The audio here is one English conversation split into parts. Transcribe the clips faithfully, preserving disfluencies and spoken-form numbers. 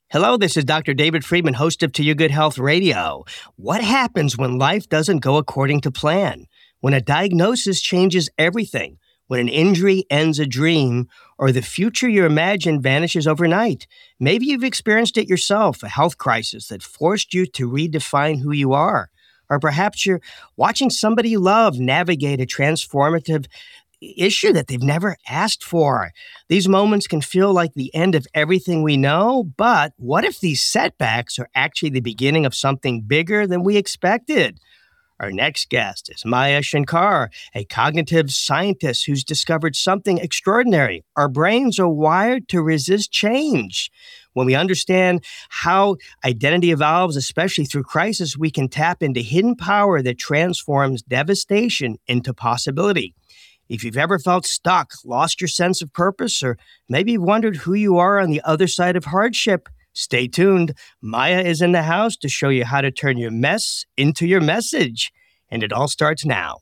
Hello, this is Doctor David Friedman, host of To Your Good Health Radio. What happens when life doesn't go according to plan? When a diagnosis changes everything? When an injury ends a dream? Or the future you imagine vanishes overnight? Maybe you've experienced it yourself, a health crisis that forced you to redefine who you are. Or perhaps you're watching somebody you love navigate a transformative issue that they've never asked for. These moments can feel like the end of everything we know, but what if these setbacks are actually the beginning of something bigger than we expected? Our next guest is Maya Shankar, a cognitive scientist who's discovered something extraordinary. Our brains are wired to resist change. When we understand how identity evolves, especially through crisis, we can tap into hidden power that transforms devastation into possibility. If you've ever felt stuck, lost your sense of purpose, or maybe wondered who you are on the other side of hardship, stay tuned. Maya is in the house to show you how to turn your mess into your message. And it all starts now.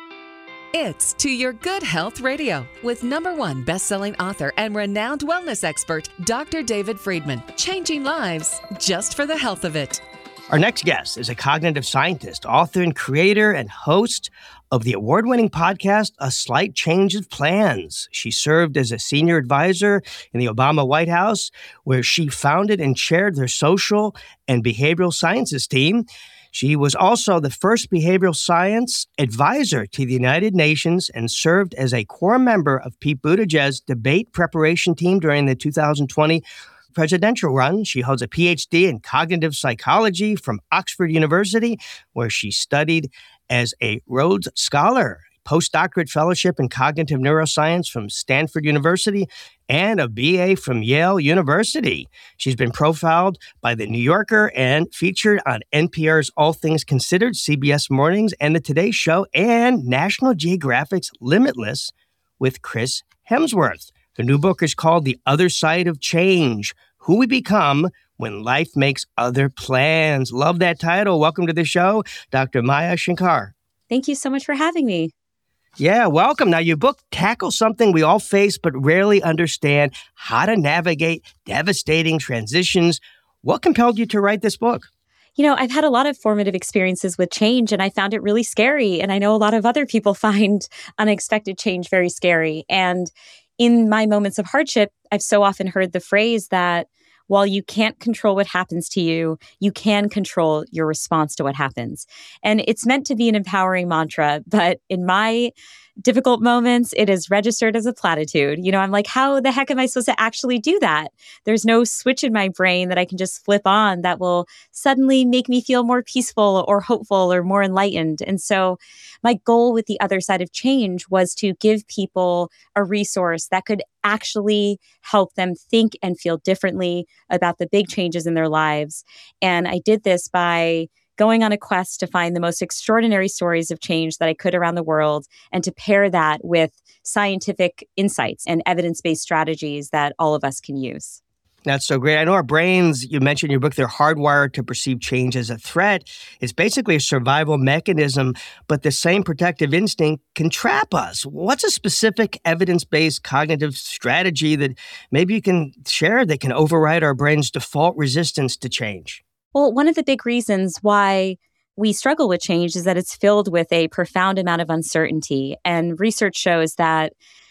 It's To Your Good Health Radio with number one best-selling author and renowned wellness expert, Doctor David Friedman. Changing lives just for the health of it. Our next guest is a cognitive scientist, author and creator and host of the award-winning podcast, A Slight Change of Plans. She served as a senior advisor in the Obama White House, where she founded and chaired their social and behavioral sciences team. She was also the first behavioral science advisor to the United Nations and served as a core member of Pete Buttigieg's debate preparation team during the two thousand twenty presidential run. She holds a P H D in cognitive psychology from Oxford University, where she studied as a Rhodes Scholar, postdoctorate fellowship in cognitive neuroscience from Stanford University, and a B A from Yale University. She's been profiled by The New Yorker and featured on N P R's All Things Considered, C B S Mornings, and The Today Show, and National Geographic's Limitless with Chris Hemsworth. Her new book is called The Other Side of Change: Who We Become When Life Makes Other Plans. Love that title. Welcome to the show, Doctor Maya Shankar. Thank you so much for having me. Yeah, welcome. Now, your book tackles something we all face but rarely understand: how to navigate devastating transitions. What compelled you to write this book? You know, I've had a lot of formative experiences with change, and I found it really scary. And I know a lot of other people find unexpected change very scary. And in my moments of hardship, I've so often heard the phrase that while you can't control what happens to you, you can control your response to what happens. And it's meant to be an empowering mantra, but in my difficult moments, it is registered as a platitude. You know, I'm like, how the heck am I supposed to actually do that? There's no switch in my brain that I can just flip on that will suddenly make me feel more peaceful or hopeful or more enlightened. And so my goal with The Other Side of Change was to give people a resource that could actually help them think and feel differently about the big changes in their lives. And I did this by going on a quest to find the most extraordinary stories of change that I could around the world, and to pair that with scientific insights and evidence-based strategies that all of us can use. That's so great. I know our brains, you mentioned in your book, they're hardwired to perceive change as a threat. It's basically a survival mechanism, but the same protective instinct can trap us. What's a specific evidence-based cognitive strategy that maybe you can share that can override our brain's default resistance to change? Well, one of the big reasons why we struggle with change is that it's filled with a profound amount of uncertainty. And research shows that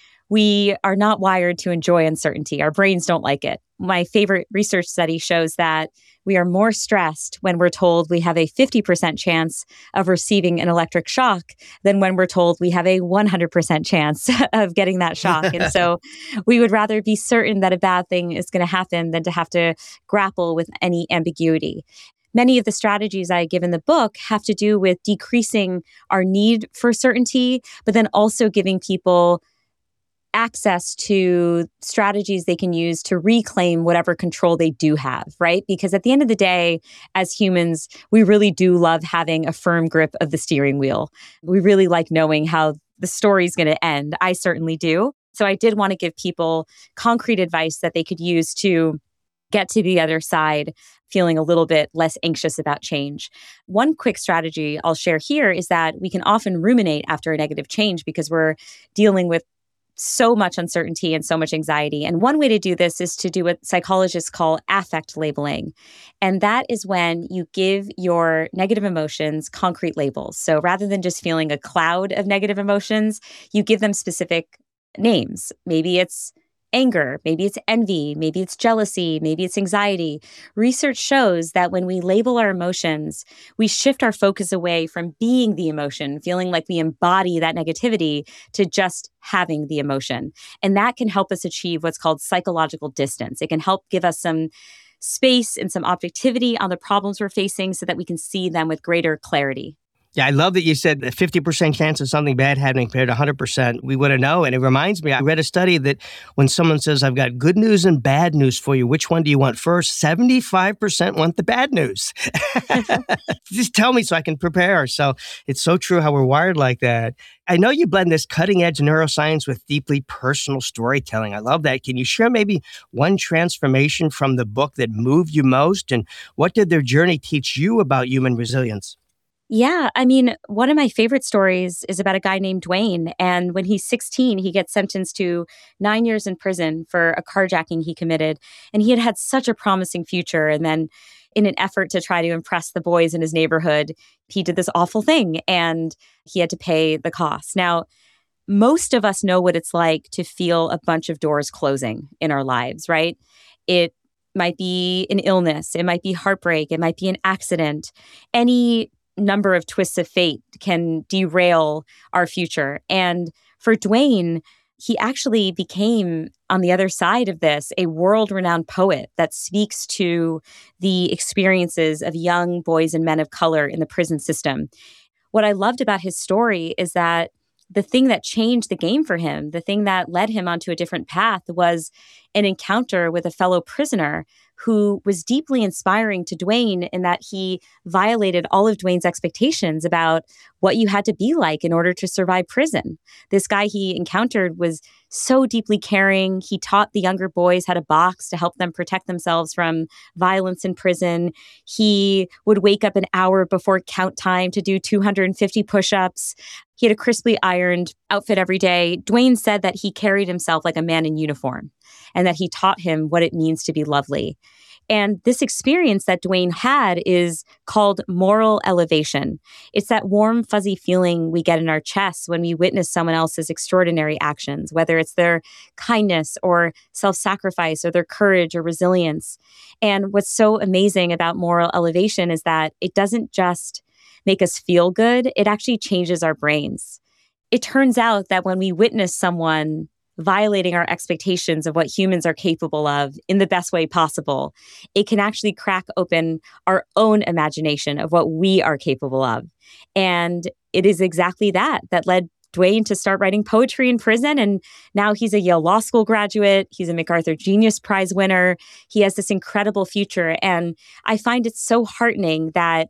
we are not wired to enjoy uncertainty. Our brains don't like it. My favorite research study shows that we are more stressed when we're told we have a fifty percent chance of receiving an electric shock than when we're told we have a one hundred percent chance of getting that shock. And so we would rather be certain that a bad thing is going to happen than to have to grapple with any ambiguity. Many of the strategies I give in the book have to do with decreasing our need for certainty, but then also giving people access to strategies they can use to reclaim whatever control they do have, right? Because at the end of the day, as humans, we really do love having a firm grip of the steering wheel. We really like knowing how the story's going to end. I certainly do. So I did want to give people concrete advice that they could use to get to the other side feeling a little bit less anxious about change. One quick strategy I'll share here is that we can often ruminate after a negative change because we're dealing with so much uncertainty and so much anxiety. And one way to do this is to do what psychologists call affect labeling. And that is when you give your negative emotions concrete labels. So rather than just feeling a cloud of negative emotions, you give them specific names. Maybe it's anger, maybe it's envy, maybe it's jealousy, maybe it's anxiety. Research shows that when we label our emotions, we shift our focus away from being the emotion, feeling like we embody that negativity, to just having the emotion. And that can help us achieve what's called psychological distance. It can help give us some space and some objectivity on the problems we're facing so that we can see them with greater clarity. Yeah, I love that you said the fifty percent chance of something bad happening compared to one hundred percent. We wouldn't know. And it reminds me, I read a study that when someone says, I've got good news and bad news for you, which one do you want first? seventy-five percent want the bad news. Just tell me so I can prepare. So it's so true how we're wired like that. I know you blend this cutting-edge neuroscience with deeply personal storytelling. I love that. Can you share maybe one transformation from the book that moved you most? And what did their journey teach you about human resilience? Yeah, I mean, one of my favorite stories is about a guy named Dwayne. And when he's sixteen, he gets sentenced to nine years in prison for a carjacking he committed. And he had had such a promising future. And then in an effort to try to impress the boys in his neighborhood, he did this awful thing and he had to pay the cost. Now, most of us know what it's like to feel a bunch of doors closing in our lives, right? It might be an illness, it might be heartbreak, it might be an accident. Any number of twists of fate can derail our future. And for Dwayne, he actually became, on the other side of this, a world-renowned poet that speaks to the experiences of young boys and men of color in the prison system. What I loved about his story is that the thing that changed the game for him, the thing that led him onto a different path, was an encounter with a fellow prisoner who was deeply inspiring to Dwayne in that he violated all of Dwayne's expectations about what you had to be like in order to survive prison. This guy he encountered was so deeply caring. He taught the younger boys how to box to help them protect themselves from violence in prison. He would wake up an hour before count time to do two hundred fifty push-ups. He had a crisply ironed outfit every day. Dwayne said that he carried himself like a man in uniform and that he taught him what it means to be lovely. And this experience that Dwayne had is called moral elevation. It's that warm, fuzzy feeling we get in our chests when we witness someone else's extraordinary actions, whether it's their kindness or self-sacrifice or their courage or resilience. And what's so amazing about moral elevation is that it doesn't just make us feel good, it actually changes our brains. It turns out that when we witness someone violating our expectations of what humans are capable of in the best way possible, it can actually crack open our own imagination of what we are capable of. And it is exactly that that led Dwayne to start writing poetry in prison. And now he's a Yale Law School graduate. He's a MacArthur Genius Prize winner. He has this incredible future. And I find it so heartening that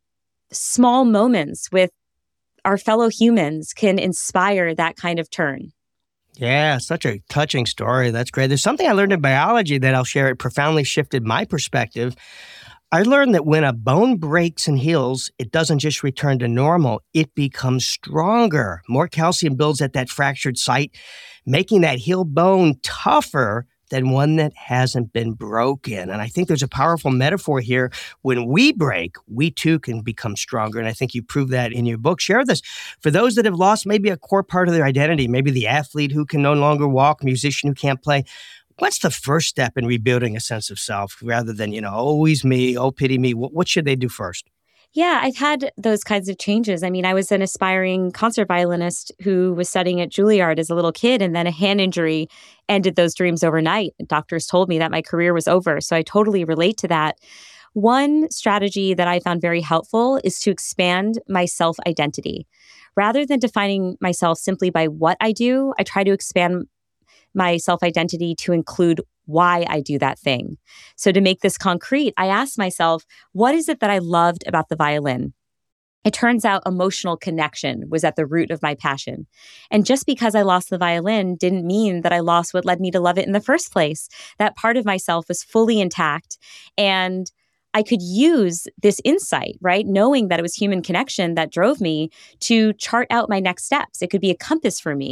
small moments with our fellow humans can inspire that kind of turn. Yeah, such a touching story. That's great. There's something I learned in biology that I'll share. It profoundly shifted my perspective. I learned that when a bone breaks and heals, it doesn't just return to normal, it becomes stronger. More calcium builds at that fractured site, making that healed bone tougher than one that hasn't been broken. And I think there's a powerful metaphor here. When we break, we too can become stronger. And I think you prove that in your book. Share this. For those that have lost maybe a core part of their identity, maybe the athlete who can no longer walk, musician who can't play, what's the first step in rebuilding a sense of self rather than, you know, always me, oh, pity me? What, what should they do first? Yeah, I've had those kinds of changes. I mean, I was an aspiring concert violinist who was studying at Juilliard as a little kid, and then a hand injury ended those dreams overnight. Doctors told me that my career was over, so I totally relate to that. One strategy that I found very helpful is to expand my self-identity. Rather than defining myself simply by what I do, I try to expand my self-identity to include why I do that thing. So to make this concrete, I asked myself, what is it that I loved about the violin? It turns out emotional connection was at the root of my passion. And just because I lost the violin didn't mean that I lost what led me to love it in the first place. That part of myself was fully intact. And I could use this insight, right? Knowing that it was human connection that drove me to chart out my next steps. It could be a compass for me.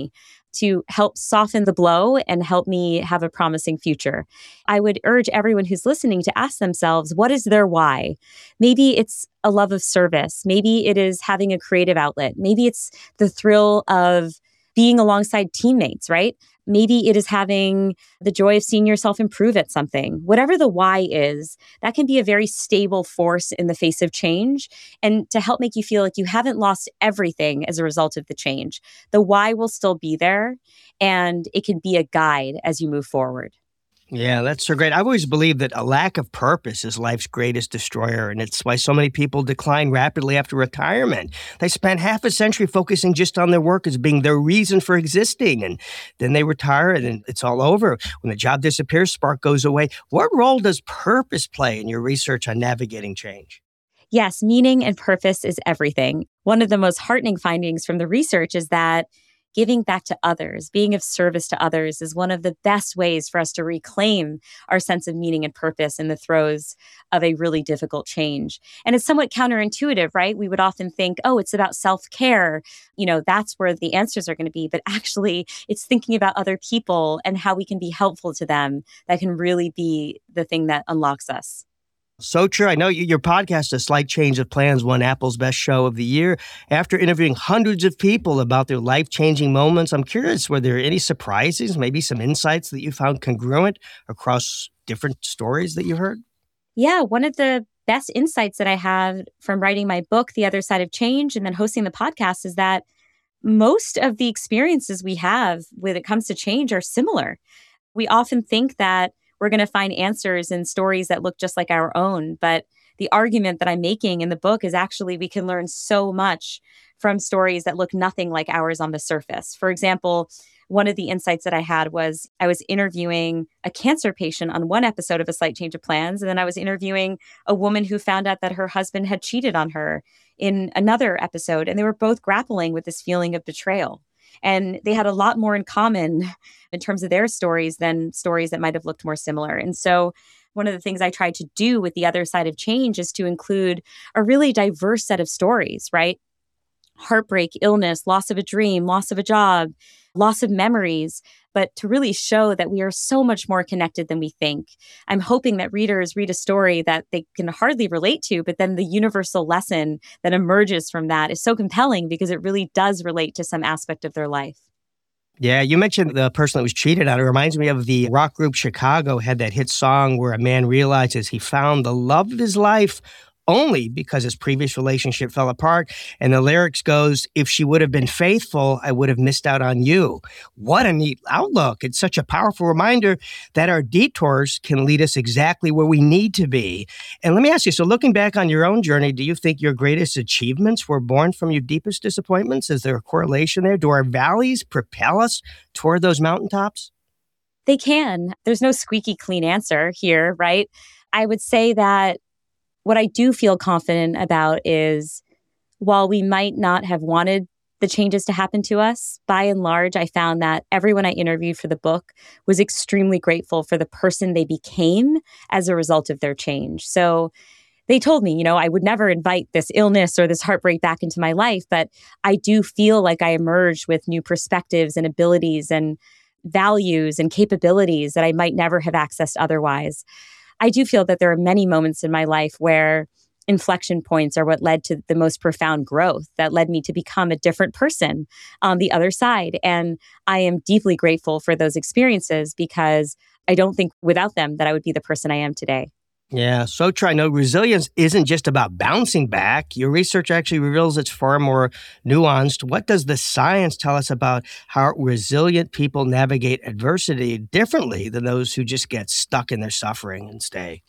to help soften the blow and help me have a promising future. I would urge everyone who's listening to ask themselves, what is their why? Maybe it's a love of service. Maybe it is having a creative outlet. Maybe it's the thrill of being alongside teammates, right? Maybe it is having the joy of seeing yourself improve at something. Whatever the why is, that can be a very stable force in the face of change and to help make you feel like you haven't lost everything as a result of the change. The why will still be there and it can be a guide as you move forward. Yeah, that's so great. I've always believed that a lack of purpose is life's greatest destroyer, and it's why so many people decline rapidly after retirement. They spend half a century focusing just on their work as being their reason for existing, and then they retire, and then it's all over. When the job disappears, spark goes away. What role does purpose play in your research on navigating change? Yes, meaning and purpose is everything. One of the most heartening findings from the research is that giving back to others, being of service to others is one of the best ways for us to reclaim our sense of meaning and purpose in the throes of a really difficult change. And it's somewhat counterintuitive, right? We would often think, oh, it's about self-care. You know, that's where the answers are going to be. But actually, it's thinking about other people and how we can be helpful to them that can really be the thing that unlocks us. So true. I know your podcast, A Slight Change of Plans, won Apple's Best Show of the Year. After interviewing hundreds of people about their life-changing moments, I'm curious, were there any surprises, maybe some insights that you found congruent across different stories that you heard? Yeah, one of the best insights that I have from writing my book, The Other Side of Change, and then hosting the podcast is that most of the experiences we have when it comes to change are similar. We often think that we're going to find answers in stories that look just like our own. But the argument that I'm making in the book is actually we can learn so much from stories that look nothing like ours on the surface. For example, one of the insights that I had was I was interviewing a cancer patient on one episode of A Slight Change of Plans. And then I was interviewing a woman who found out that her husband had cheated on her in another episode. And they were both grappling with this feeling of betrayal. And they had a lot more in common in terms of their stories than stories that might have looked more similar. And so one of the things I tried to do with The Other Side of Change is to include a really diverse set of stories, right? Heartbreak, illness, loss of a dream, loss of a job, loss of memories, but to really show that we are so much more connected than we think. I'm hoping that readers read a story that they can hardly relate to, but then the universal lesson that emerges from that is so compelling because it really does relate to some aspect of their life. Yeah, you mentioned the person that was cheated on. It reminds me of the rock group Chicago had that hit song where a man realizes he found the love of his life only because his previous relationship fell apart. And the lyrics goes, if she would have been faithful, I would have missed out on you. What a neat outlook. It's such a powerful reminder that our detours can lead us exactly where we need to be. And let me ask you, so looking back on your own journey, do you think your greatest achievements were born from your deepest disappointments? Is there a correlation there? Do our valleys propel us toward those mountaintops? They can. There's no squeaky clean answer here, right? I would say that what I do feel confident about is while we might not have wanted the changes to happen to us, by and large, I found that everyone I interviewed for the book was extremely grateful for the person they became as a result of their change. So they told me, you know, I would never invite this illness or this heartbreak back into my life, but I do feel like I emerged with new perspectives and abilities and values and capabilities that I might never have accessed otherwise. I do feel that there are many moments in my life where inflection points are what led to the most profound growth that led me to become a different person on the other side. And I am deeply grateful for those experiences because I don't think without them that I would be the person I am today. Yeah, so true. I know resilience isn't just about bouncing back. Your research actually reveals it's far more nuanced. What does the science tell us about how resilient people navigate adversity differently than those who just get stuck in their suffering and stay?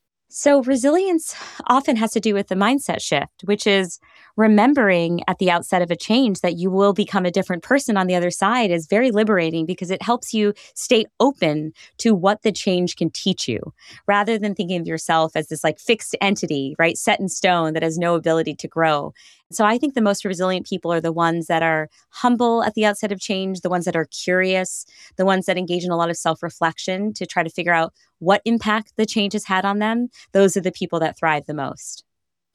So resilience often has to do with the mindset shift, which is remembering at the outset of a change that you will become a different person on the other side is very liberating because it helps you stay open to what the change can teach you rather than thinking of yourself as this like fixed entity, right? Set in stone that has no ability to grow. So I think the most resilient people are the ones that are humble at the outset of change, the ones that are curious, the ones that engage in a lot of self-reflection to try to figure out what impact the change has had on them. Those are the people that thrive the most.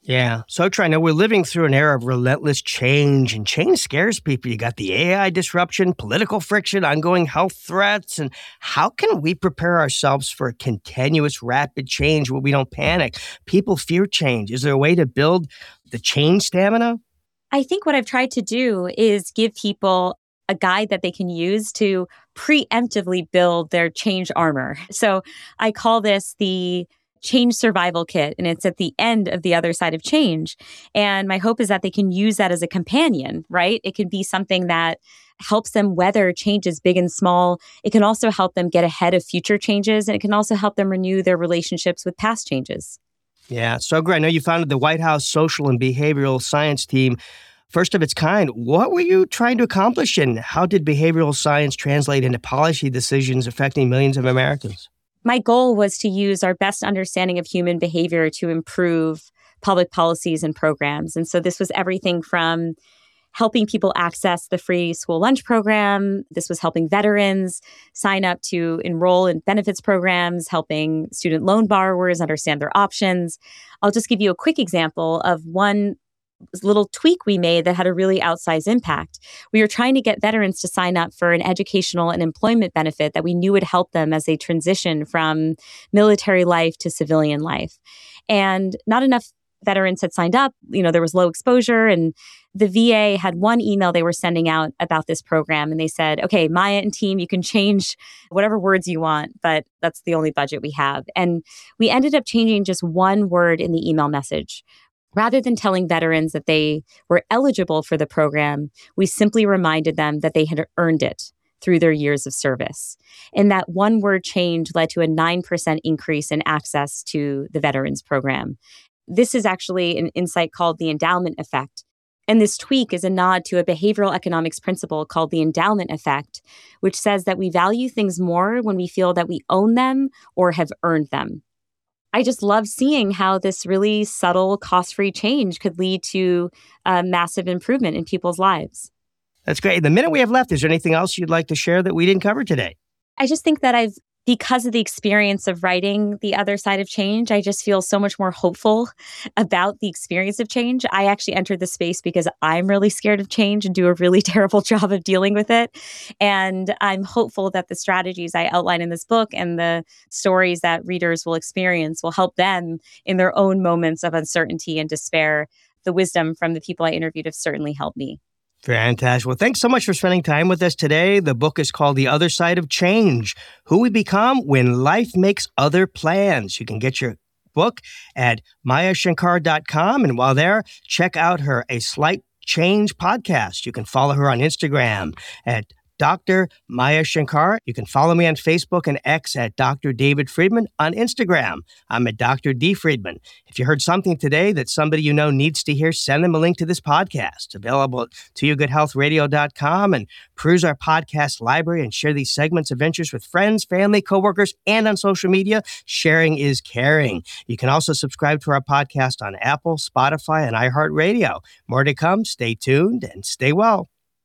Yeah, so true. I know we're living through an era of relentless change, and change scares people. You got the A I disruption, political friction, ongoing health threats, and how can we prepare ourselves for continuous rapid change where we don't panic? People fear change. Is there a way to build the change stamina? I think what I've tried to do is give people a guide that they can use to preemptively build their change armor. So I call this the Change Survival Kit, and it's at the end of the other side of change. And my hope is that they can use that as a companion, right? It can be something that helps them weather changes big and small. It can also help them get ahead of future changes, and it can also help them renew their relationships with past changes. Yeah, so great. I know you founded the White House Social and Behavioral Science Team, first of its kind. What were you trying to accomplish, and how did behavioral science translate into policy decisions affecting millions of Americans? My goal was to use our best understanding of human behavior to improve public policies and programs. And so this was everything from helping people access the free school lunch program. This was helping veterans sign up to enroll in benefits programs, helping student loan borrowers understand their options. I'll just give you a quick example of one little tweak we made that had a really outsized impact. We were trying to get veterans to sign up for an educational and employment benefit that we knew would help them as they transition from military life to civilian life. And not enough veterans had signed up. You know, there was low exposure, and the V A had one email they were sending out about this program. And they said, okay, Maya and team, you can change whatever words you want, but that's the only budget we have. And we ended up changing just one word in the email message. Rather than telling veterans that they were eligible for the program, we simply reminded them that they had earned it through their years of service. And that one word change led to a nine percent increase in access to the veterans program. This is actually an insight called the endowment effect. And this tweak is a nod to a behavioral economics principle called the endowment effect, which says that we value things more when we feel that we own them or have earned them. I just love seeing how this really subtle, cost-free change could lead to a massive improvement in people's lives. That's great. The minute we have left, is there anything else you'd like to share that we didn't cover today? I just think that I've, because of the experience of writing The Other Side of Change, I just feel so much more hopeful about the experience of change. I actually entered the space because I'm really scared of change and do a really terrible job of dealing with it. And I'm hopeful that the strategies I outline in this book and the stories that readers will experience will help them in their own moments of uncertainty and despair. The wisdom from the people I interviewed have certainly helped me. Fantastic. Well, thanks so much for spending time with us today. The book is called The Other Side of Change, Who We Become When Life Makes Other Plans. You can get your book at maya shankar dot com. And while there, check out her A Slight Change podcast. You can follow her on Instagram at Doctor Maya Shankar. You can follow me on Facebook and X at Doctor David Friedman. On Instagram, I'm at Doctor D Friedman. If you heard something today that somebody you know needs to hear, send them a link to this podcast, available at to you good health radio dot com, and peruse our podcast library and share these segments of interest with friends, family, coworkers, and on social media. Sharing is caring. You can also subscribe to our podcast on Apple, Spotify, and iHeartRadio. More to come. Stay tuned and stay well.